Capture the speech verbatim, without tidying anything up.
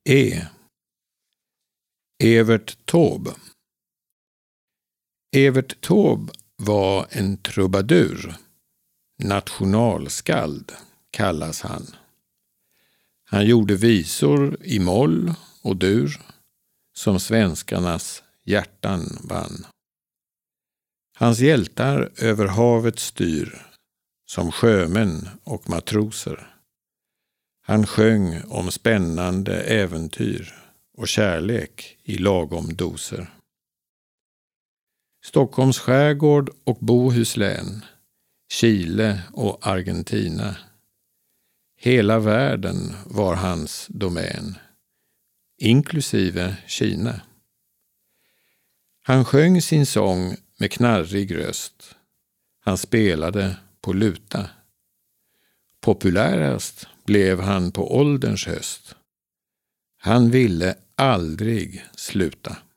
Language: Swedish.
E. Evert Taube. Evert Taube var en trubadur. Nationalskald kallas han. Han gjorde visor i moll och dur som svenskarnas hjärtan vann. Hans hjältar över havet styr som sjömän och matroser. Han sjöng om spännande äventyr och kärlek i lagom doser. Stockholms skärgård och Bohuslän, Chile och Argentina. Hela världen var hans domän, inklusive Kina. Han sjöng sin sång med knarrig röst. Han spelade på luta. Populärast blev han på ålderns höst. Han ville aldrig sluta.